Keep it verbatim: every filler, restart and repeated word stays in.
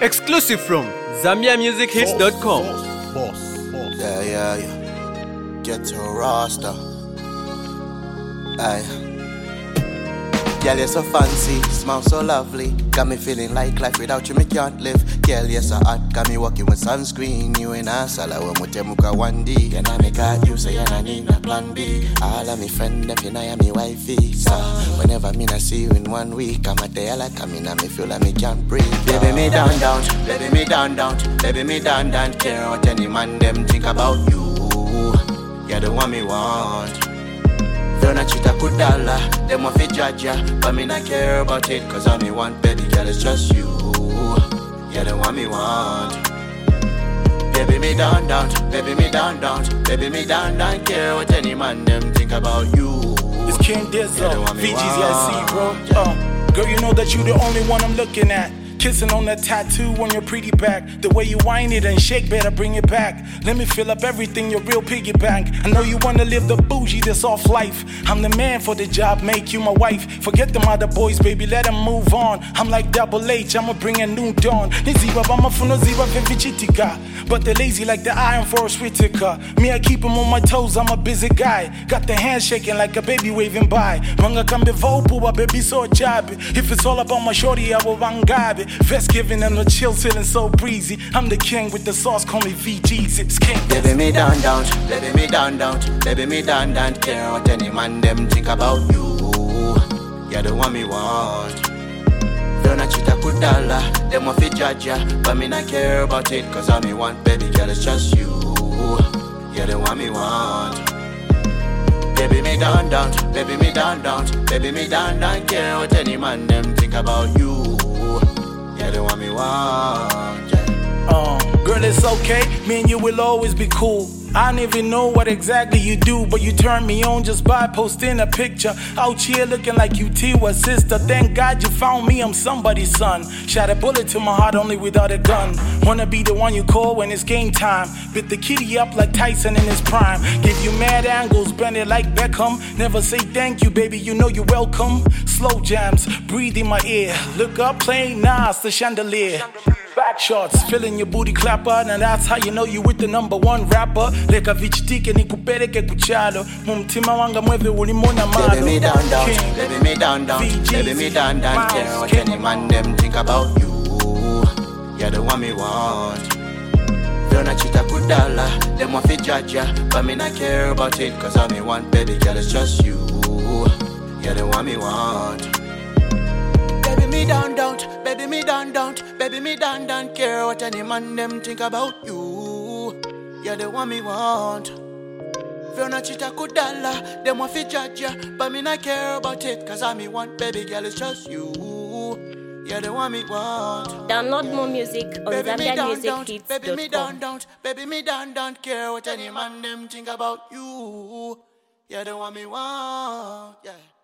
Exclusive from Zambia Music Hits dot com. Yeah, yeah, yeah. Get to Rasta. Aye. Girl, you're so fancy, smile so lovely. Got me feeling like life without you, me can't live. Girl, you're so hot, got me walking with sunscreen. You in a sala, we mutemuka one D. Then I make got you, so you don't need a plan B. All of me friend, if you know you're me wifey. So, whenever me not see you in one week, I'm a day like I'm in, me feel like me can't breathe. Baby, me down, down, baby, me down, down. Baby, me down, down, care what any man them think about you. You're the one me want. Don't I cheat a good dollar, them want to judge ya. But me not care about it, cause all me want, baby girl, it's just you. You're the one me want. Baby me down, down, baby me down, down. Baby me down, down, care what any man them think about you. It's King Dizzle, V G's I C, bro. Uh, girl, you know that you the only one I'm looking at. Kissing on that tattoo on your pretty back. The way you whine it and shake, better bring it back. Let me fill up everything, your real piggy bank. I know you wanna live the bougie, this soft life. I'm the man for the job, make you my wife. Forget them other boys, baby, let them move on. I'm like Double H, I'ma bring a new dawn. Niziba bama funo ziba vivichitika. But they're lazy like the Iron Force Whitaker. Me, I keep them on my toes, I'm a busy guy. Got the hands shaking like a baby waving by. Manga kambe vopu, wa baby so job. If it's all about my shorty, I will vangabe. Vest giving them the chills, feeling so breezy. I'm the king with the sauce, call me V G's. It's King. Baby me down, down, baby me down, down. Baby me down, down, care what any man them think about you. You're the one me want. Don't I cheat a good dollar, them want to judge ya. But me not care about it, cause all me want, baby girl, it's just you. You're the one me want. Baby me down, down, baby me down, down. Baby me down, down, care what any man them think about you. You're the one me want, yeah. Um, girl, it's okay, me and you will always be cool. I don't even know what exactly you do, but you turn me on just by posting a picture. Out here looking like you T was sister. Thank God you found me, I'm somebody's son. Shot a bullet to my heart only without a gun. Wanna be the one you call when it's game time. Bit the kitty up like Tyson in his prime. Give you mad angles, bend it like Beckham. Never say thank you, baby, you know you're welcome. Slow jams, breathe in my ear. Look up, playing Nas, the chandelier. Back shots, feeling your booty clapper. And that's how you know you with the number one rapper. Leka vichitike nikupeleke kuchalo. Mumtima wanga mweve ulimona malo. Baby me down, down, baby me down, down. Baby me down, down, care what any man them think about you. You're the one me want. Don't I cheat a good dollar, them want to judge ya. But me not care about it, cause all me want, baby girl, it's just you. You're the one me want. Baby me down, down, baby me down, down. Baby me down, down, care what any man them think about you. You're the one me want. Feel not cheat a good dollar, them want to judge ya. But me not care about it, cause all me want, baby girl, it's just you. You're the one me want. Download more music on Zambia Music Hits dot com. Baby me down, down, baby me down, down, care what any man them think about you. You're the one me want, yeah.